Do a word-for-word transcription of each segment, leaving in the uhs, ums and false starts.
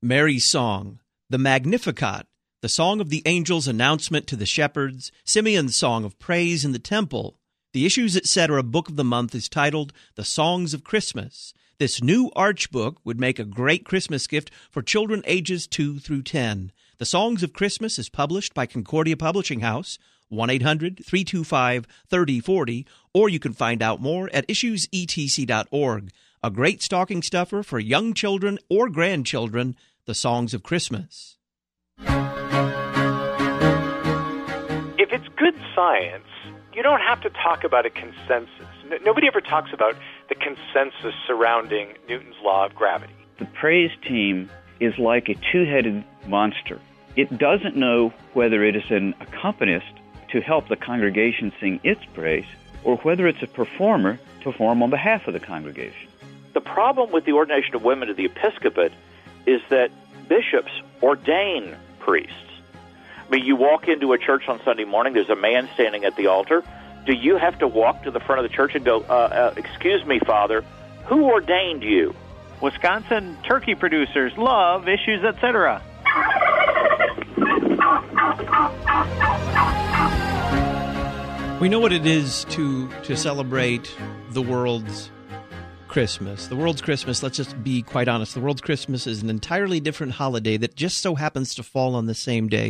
Mary's song, the Magnificat, the song of the angels' announcement to the shepherds, Simeon's song of praise in the temple. The Issues, et cetera book of the month is titled The Songs of Christmas. This new Arch book would make a great Christmas gift for children ages two through ten. The Songs of Christmas is published by Concordia Publishing House, one eight hundred, three two five, three oh four oh, or you can find out more at issues e t c dot org. A great stocking stuffer for young children or grandchildren, The Songs of Christmas. If it's good science, you don't have to talk about a consensus. N- nobody ever talks about the consensus surrounding Newton's law of gravity. The praise team is like a two-headed monster. It doesn't know whether it is an accompanist to help the congregation sing its praise or whether it's a performer to perform on behalf of the congregation. The problem with the ordination of women to the episcopate is that bishops ordain priests. I mean, you walk into a church on Sunday morning, there's a man standing at the altar. Do you have to walk to the front of the church and go, uh, uh, excuse me, Father, who ordained you? Wisconsin turkey producers love Issues, et cetera. We know what it is to, to celebrate the world's Christmas. The world's Christmas, let's just be quite honest, the world's Christmas is an entirely different holiday that just so happens to fall on the same day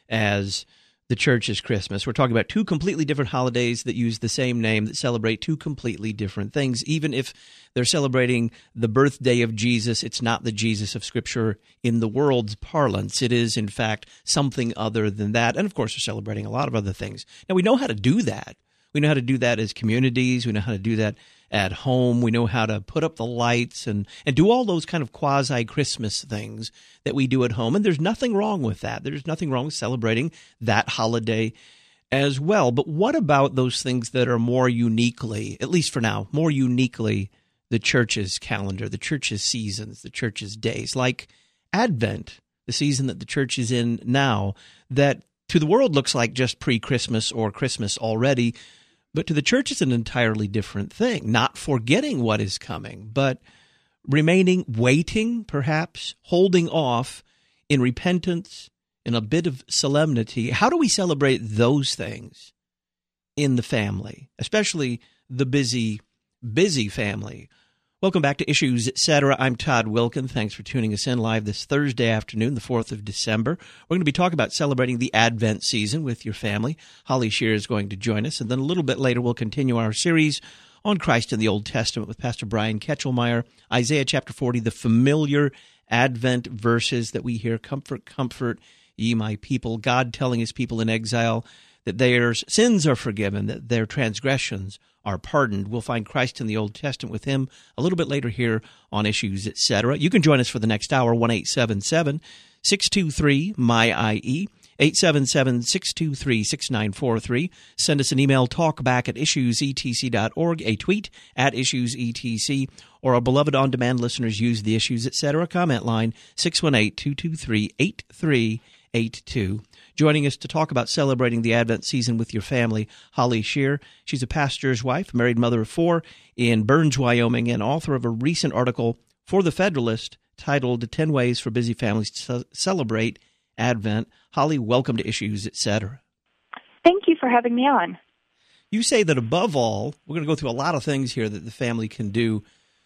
as the church's Christmas. We're talking about two completely different holidays that use the same name, that celebrate two completely different things. Even if they're celebrating the birthday of Jesus, it's not the Jesus of Scripture in the world's parlance. It is, in fact, something other than that. And, of course, we're celebrating a lot of other things. Now, we know how to do that. We know how to do that as communities. We know how to do that at home. We know how to put up the lights and, and do all those kind of quasi-Christmas things that we do at home. And there's nothing wrong with that. There's nothing wrong with celebrating that holiday as well. But what about those things that are more uniquely, at least for now, more uniquely the church's calendar, the church's seasons, the church's days, like Advent, the season that the church is in now, that to the world looks like just pre-Christmas or Christmas already, but to the church it's an entirely different thing, not forgetting what is coming, but remaining, waiting, perhaps, holding off in repentance, in a bit of solemnity. How do we celebrate those things in the family, especially the busy, busy family? Welcome back to Issues, et cetera. I'm Todd Wilkin. Thanks for tuning us in live this Thursday afternoon, the fourth of December. We're going to be talking about celebrating the Advent season with your family. Holly Shear is going to join us, and then a little bit later we'll continue our series on Christ in the Old Testament with Pastor Brian Ketchelmeyer. Isaiah chapter forty, the familiar Advent verses that we hear, comfort, comfort, ye my people. God telling his people in exile that their sins are forgiven, that their transgressions are pardoned. We'll find Christ in the Old Testament with him a little bit later here on Issues, et cetera. You can join us for the next hour, one eight seven seven, six two three, M Y I E, eight seven seven, six two three, six nine four three. Send us an email, talkback at issues e t c dot org, a tweet at issues e t c, or our beloved on-demand listeners use the Issues, et cetera. comment line, six one eight, two two three, eight three eight two. Joining us to talk about celebrating the Advent season with your family, Holly Shear. She's a pastor's wife, married mother of four in Burns, Wyoming, and author of a recent article for The Federalist titled ten Ways for Busy Families to Celebrate Advent. Holly, welcome to Issues, et cetera. Thank you for having me on. You say that above all, we're going to go through a lot of things here that the family can do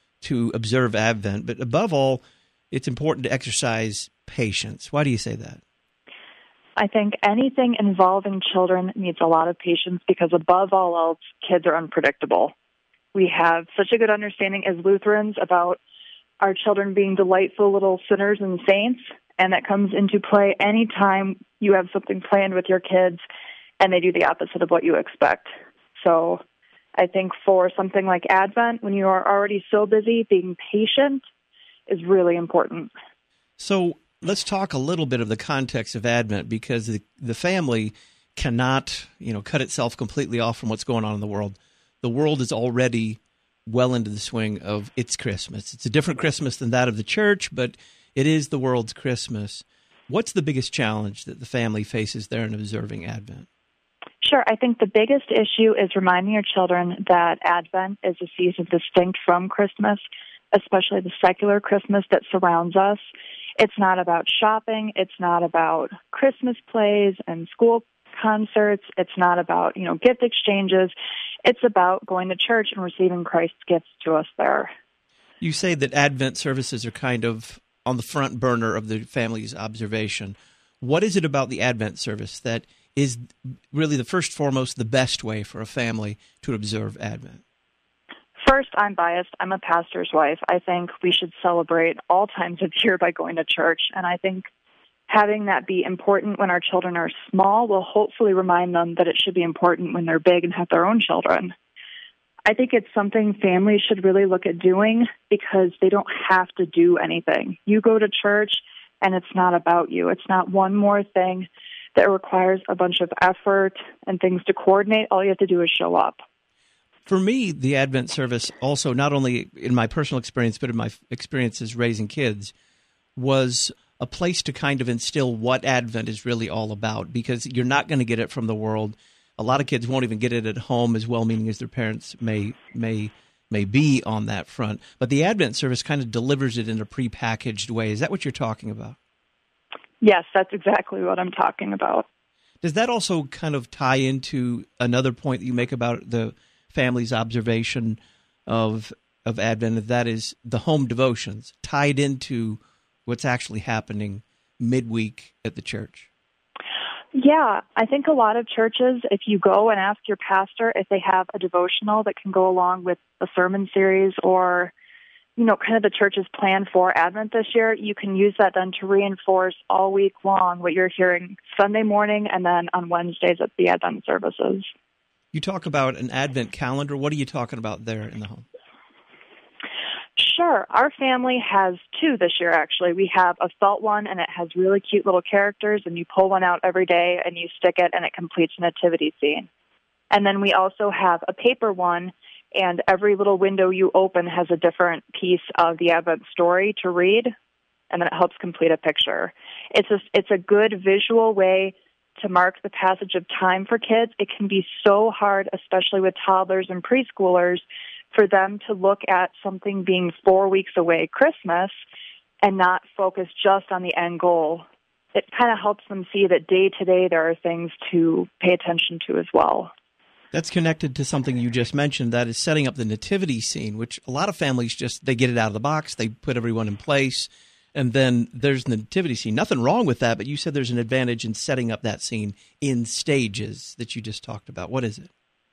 to observe Advent, but above all, it's important to exercise patience. Why do you say that? I think anything involving children needs a lot of patience because above all else, kids are unpredictable. We have such a good understanding as Lutherans about our children being delightful little sinners and saints, and that comes into play anytime you have something planned with your kids and they do the opposite of what you expect. So I think for something like Advent, when you are already so busy, being patient is really important. So let's talk a little bit of the context of Advent, because the, the family cannot, you know, cut itself completely off from what's going on in the world. The world is already well into the swing of its Christmas. It's a different Christmas than that of the church, but it is the world's Christmas. What's the biggest challenge that the family faces there in observing Advent? Sure. I think the biggest issue is reminding your children that Advent is a season distinct from Christmas, especially the secular Christmas that surrounds us. It's not about shopping. It's not about Christmas plays and school concerts. It's not about, you know, gift exchanges. It's about going to church and receiving Christ's gifts to us there. You say that Advent services are kind of on the front burner of the family's observation. What is it about the Advent service that is really the first foremost the best way for a family to observe Advent? First, I'm biased. I'm a pastor's wife. I think we should celebrate all times of year by going to church, and I think having that be important when our children are small will hopefully remind them that it should be important when they're big and have their own children. I think it's something families should really look at doing because they don't have to do anything. You go to church, and it's not about you. It's not one more thing that requires a bunch of effort and things to coordinate. All you have to do is show up. For me, the Advent service also, not only in my personal experience, but in my experiences raising kids, was a place to kind of instill what Advent is really all about, because you're not going to get it from the world. A lot of kids won't even get it at home, as well-meaning as their parents may may may be on that front. But the Advent service kind of delivers it in a prepackaged way. Is that what you're talking about? Yes, that's exactly what I'm talking about. Does that also kind of tie into another point that you make about the family's observation of of Advent, that is the home devotions, tied into what's actually happening midweek at the church? Yeah, I think a lot of churches, if you go and ask your pastor if they have a devotional that can go along with the sermon series or, you know, kind of the church's plan for Advent this year, you can use that then to reinforce all week long what you're hearing Sunday morning and then on Wednesdays at the Advent services. You talk about an Advent calendar. What are you talking about there in the home? Sure. Our family has two this year, actually. We have a felt one, and it has really cute little characters, and you pull one out every day, and you stick it, and it completes a nativity scene. And then we also have a paper one, and every little window you open has a different piece of the Advent story to read, and then it helps complete a picture. It's a, it's a good visual way to mark the passage of time for kids. It can be so hard, especially with toddlers and preschoolers, for them to look at something being four weeks away, Christmas, and not focus just on the end goal. It kind of helps them see that day to day there are things to pay attention to as well. That's connected to something you just mentioned, that is setting up the nativity scene, which a lot of families just, they get it out of the box, they put everyone in place, and then there's the nativity scene. Nothing wrong with that, but you said there's an advantage in setting up that scene in stages that you just talked about. What is it?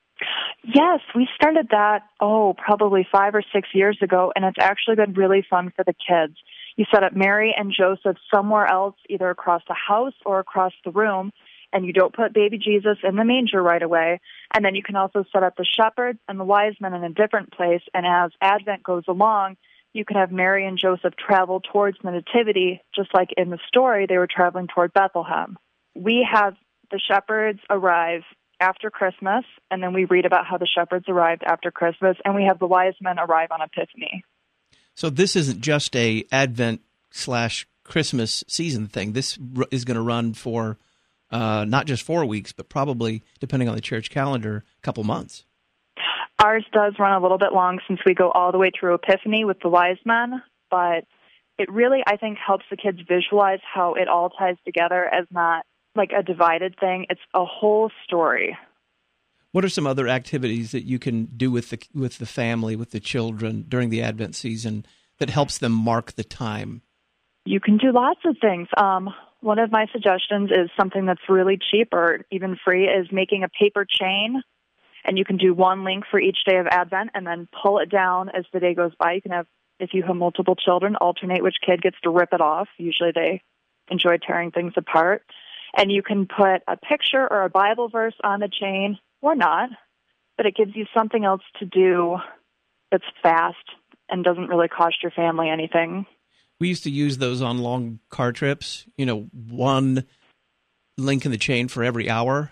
Yes, we started that, oh, probably five or six years ago, and it's actually been really fun for the kids. You set up Mary and Joseph somewhere else, either across the house or across the room, and you don't put baby Jesus in the manger right away. And then you can also set up the shepherds and the wise men in a different place, and as Advent goes along, you can have Mary and Joseph travel towards the nativity, just like in the story they were traveling toward Bethlehem. We have the shepherds arrive after Christmas, and then we read about how the shepherds arrived after Christmas, and we have the wise men arrive on Epiphany. So this isn't just a Advent slash Christmas season thing. This is going to run for uh, not just four weeks, but probably, depending on the church calendar, a couple months. Ours does run a little bit long since we go all the way through Epiphany with the wise men, but it really, I think, helps the kids visualize how it all ties together as not like a divided thing. It's a whole story. What are some other activities that you can do with the with the family, with the children during the Advent season that helps them mark the time? You can do lots of things. Um, one of my suggestions is something that's really cheap or even free is making a paper chain. And you can do one link for each day of Advent and then pull it down as the day goes by. You can have, if you have multiple children, alternate which kid gets to rip it off. Usually they enjoy tearing things apart. And you can put a picture or a Bible verse on the chain, or not, but it gives you something else to do that's fast and doesn't really cost your family anything. We used to use those on long car trips, you know, one link in the chain for every hour.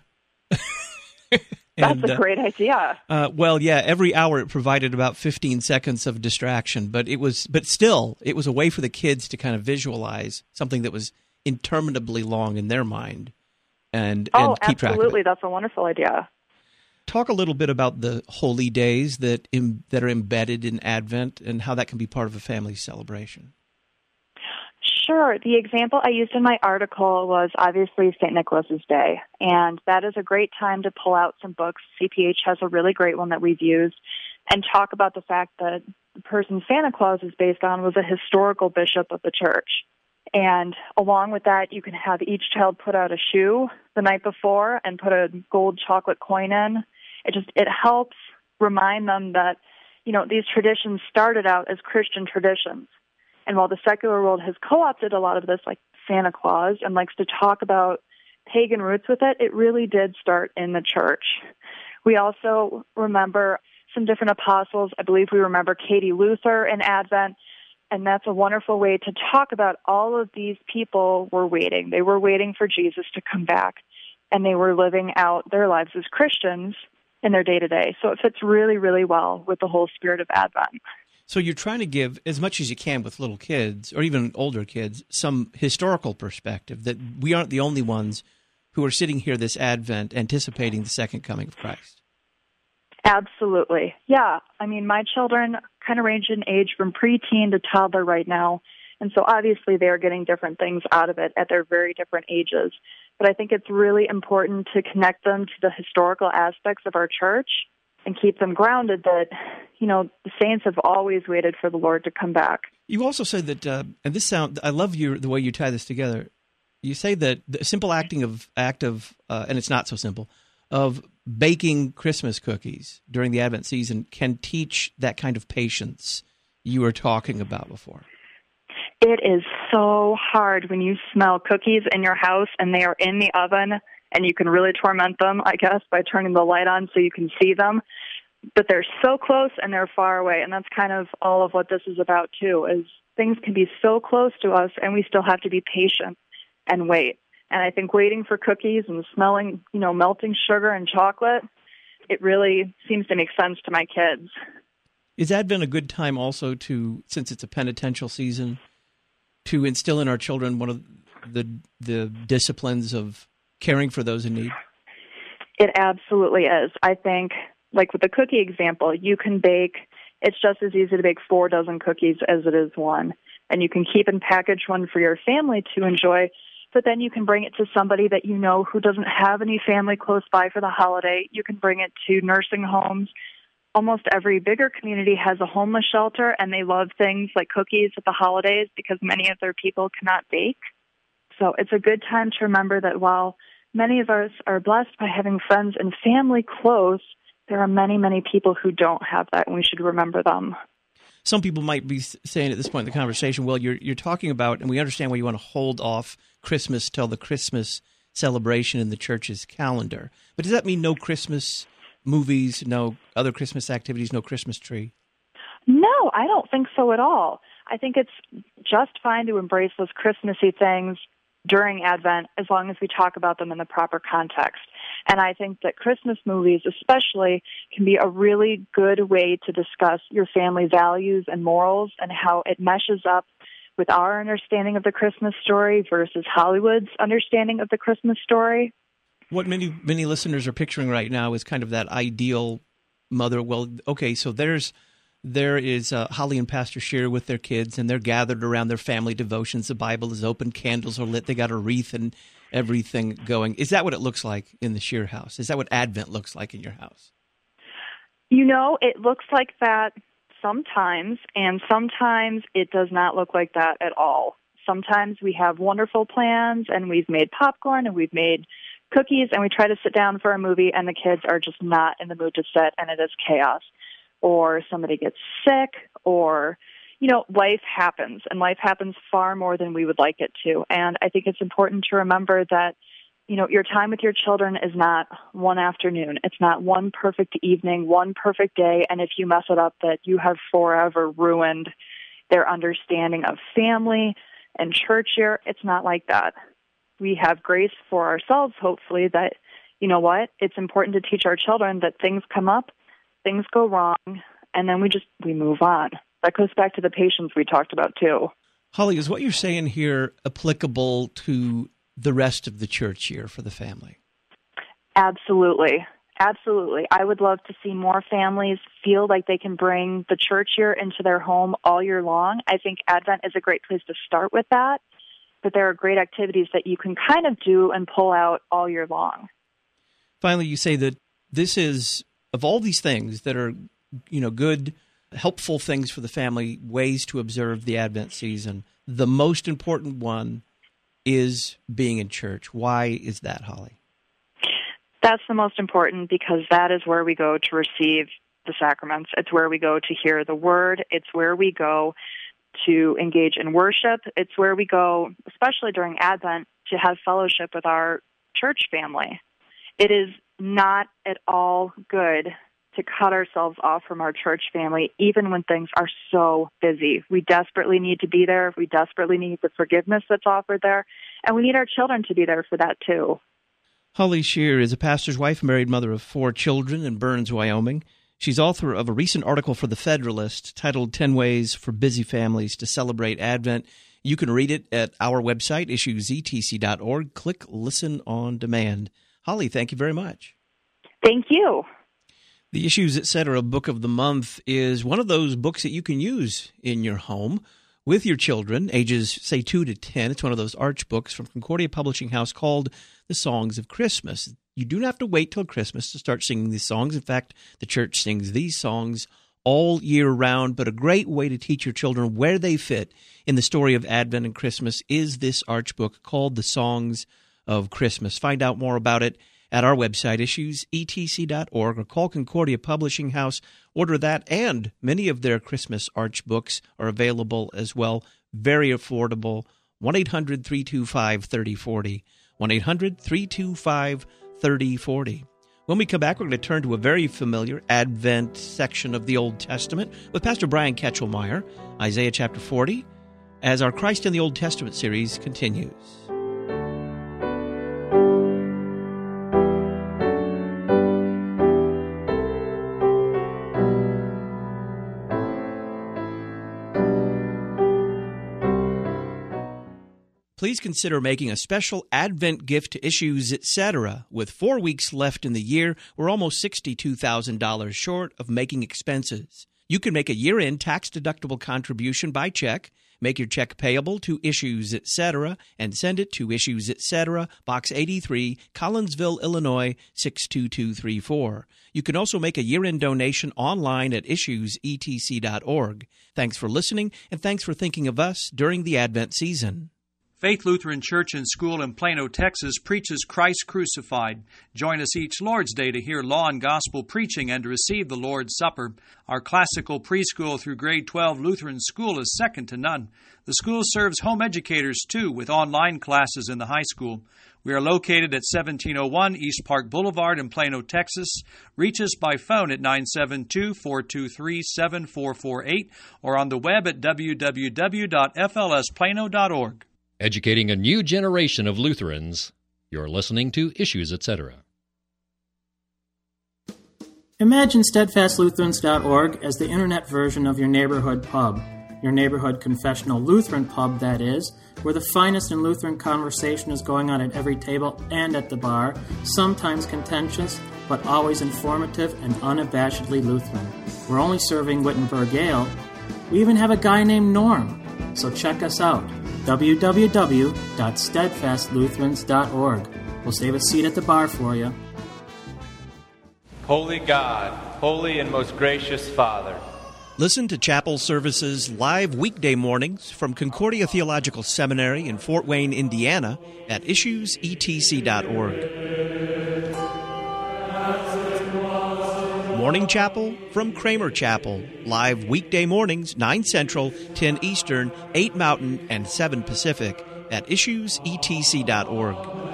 And, That's a uh, great idea. Uh, well, yeah, every hour it provided about fifteen seconds of distraction, but it was, but still, it was a way for the kids to kind of visualize something that was interminably long in their mind, and, oh, and keep track of it. Absolutely, that's a wonderful idea. Talk a little bit about the holy days that Im, that are embedded in Advent and how that can be part of a family celebration. Sure. The example I used in my article was obviously Saint Nicholas's Day, and that is a great time to pull out some books. C P H has a really great one that we've used, and talk about the fact that the person Santa Claus is based on was a historical bishop of the church. And along with that, you can have each child put out a shoe the night before and put a gold chocolate coin in. It just, it helps remind them that, you know, these traditions started out as Christian traditions. And while the secular world has co-opted a lot of this, like Santa Claus, and likes to talk about pagan roots with it, it really did start in the church. We also remember some different apostles. I believe we remember Katie Luther in Advent, and that's a wonderful way to talk about all of these people were waiting. They were waiting for Jesus to come back, and they were living out their lives as Christians in their day-to-day. So it fits really, really well with the whole spirit of Advent. So you're trying to give, as much as you can with little kids, or even older kids, some historical perspective, that we aren't the only ones who are sitting here this Advent anticipating the second coming of Christ. Absolutely. Yeah. I mean, my children kind of range in age from preteen to toddler right now. And so obviously they are getting different things out of it at their very different ages. But I think it's really important to connect them to the historical aspects of our church and keep them grounded that, you know, the saints have always waited for the Lord to come back. You also said that, uh, and this sound, I love your, the way you tie this together. You say that the simple acting of act of, uh, and it's not so simple, of baking Christmas cookies during the Advent season can teach that kind of patience you were talking about before. It is so hard when you smell cookies in your house and they are in the oven, and you can really torment them, I guess, by turning the light on so you can see them. But they're so close and they're far away, and that's kind of all of what this is about, too, is things can be so close to us, and we still have to be patient and wait. And I think waiting for cookies and smelling, you know, melting sugar and chocolate, it really seems to make sense to my kids. Is Advent a good time also to, since it's a penitential season, to instill in our children one of the the disciplines of caring for those in need? It absolutely is. I think, like with the cookie example, you can bake, it's just as easy to bake four dozen cookies as it is one. And you can keep and package one for your family to enjoy, but then you can bring it to somebody that you know who doesn't have any family close by for the holiday. You can bring it to nursing homes. Almost every bigger community has a homeless shelter, and they love things like cookies at the holidays because many of their people cannot bake. So it's a good time to remember that while many of us are blessed by having friends and family close, there are many, many people who don't have that, and we should remember them. Some people might be saying at this point in the conversation, well, you're you're talking about, and we understand why you want to hold off Christmas till the Christmas celebration in the church's calendar. But does that mean no Christmas movies, no other Christmas activities, no Christmas tree? No, I don't think so at all. I think it's just fine to embrace those Christmassy things during Advent as long as we talk about them in the proper context. And I think that Christmas movies especially can be a really good way to discuss your family values and morals and how it meshes up with our understanding of the Christmas story versus Hollywood's understanding of the Christmas story. What many many listeners are picturing right now is kind of that ideal mother. Well, okay, so there's there is uh, Holly and Pastor Scheer with their kids, and they're gathered around their family devotions. The Bible is open, candles are lit, they got a wreath and everything going. Is that what it looks like in the Scheer house? Is that what Advent looks like in your house? You know, it looks like that sometimes, and sometimes it does not look like that at all. Sometimes we have wonderful plans, and we've made popcorn, and we've made cookies, and we try to sit down for a movie, and the kids are just not in the mood to sit, and it is chaos. Or somebody gets sick, or, you know, life happens, and life happens far more than we would like it to. And I think it's important to remember that, you know, your time with your children is not one afternoon. It's not one perfect evening, one perfect day, and if you mess it up, that you have forever ruined their understanding of family and church year. It's not like that. We have grace for ourselves, hopefully, that, you know what, it's important to teach our children that things come up, things go wrong, and then we just, we move on. That goes back to the patience we talked about, too. Holly, is what you're saying here applicable to the rest of the church year for the family? Absolutely. Absolutely. I would love to see more families feel like they can bring the church year into their home all year long. I think Advent is a great place to start with that, but there are great activities that you can kind of do and pull out all year long. Finally, you say that this is, of all these things that are, you know, good, helpful things for the family, ways to observe the Advent season, the most important one is being in church. Why is that, Holly? That's the most important because that is where we go to receive the sacraments. It's where we go to hear the word. It's where we go to engage in worship. It's where we go, especially during Advent, to have fellowship with our church family. It is not at all good to cut ourselves off from our church family, even when things are so busy. We desperately need to be there. We desperately need the forgiveness that's offered there. And we need our children to be there for that, too. Holly Shear is a pastor's wife, married mother of four children in Burns, Wyoming. She's author of a recent article for The Federalist titled ten Ways for Busy Families to Celebrate Advent. You can read it at our website, issues e t c dot org. Click Listen on Demand. Holly, thank you very much. Thank you. The Issues, et cetera. Book of the Month is one of those books that you can use in your home with your children, ages, say, two to ten. It's one of those arch books from Concordia Publishing House called The Songs of Christmas. You do not have to wait till Christmas to start singing these songs. In fact, the church sings these songs all year round, but a great way to teach your children where they fit in the story of Advent and Christmas is this arch book called The Songs of Christmas. Find out more about it at our website, issues e t c dot org, or call Concordia Publishing House. Order that, and many of their Christmas arch books are available as well. Very affordable. one eight hundred three two five three oh four oh. one eight hundred three two five three oh four oh. When we come back, we're going to turn to a very familiar Advent section of the Old Testament with Pastor Brian Ketchelmeyer, Isaiah chapter forty, as our Christ in the Old Testament series continues. Please consider making a special Advent gift to Issues, et cetera. With four weeks left in the year, we're almost sixty-two thousand dollars short of making expenses. You can make a year-end tax-deductible contribution by check, make your check payable to Issues, et cetera, and send it to Issues, et cetera, Box eighty-three, Collinsville, Illinois, six two two three four. You can also make a year-end donation online at issues e t c dot org. Thanks for listening, and thanks for thinking of us during the Advent season. Faith Lutheran Church and School in Plano, Texas preaches Christ crucified. Join us each Lord's Day to hear law and gospel preaching and to receive the Lord's Supper. Our classical preschool through grade twelve Lutheran school is second to none. The school serves home educators, too, with online classes in the high school. We are located at seventeen oh one East Park Boulevard in Plano, Texas. Reach us by phone at nine seven two, four two three, seven four four eight or on the web at w w w dot f l s plano dot org. Educating a new generation of Lutherans. You're listening to Issues, et cetera. Imagine steadfast lutherans dot org as the internet version of your neighborhood pub. Your neighborhood confessional Lutheran pub, that is, where the finest in Lutheran conversation is going on at every table and at the bar, sometimes contentious, but always informative and unabashedly Lutheran. We're only serving Wittenberg Ale. We even have a guy named Norm. So check us out, w w w dot steadfast lutherans dot org. We'll save a seat at the bar for you. Holy God, holy and most gracious Father. Listen to chapel services live weekday mornings from Concordia Theological Seminary in Fort Wayne, Indiana at issues e t c dot org. Morning Chapel from Kramer Chapel, live weekday mornings, nine Central, ten Eastern, eight Mountain, and seven Pacific at issues e t c dot org.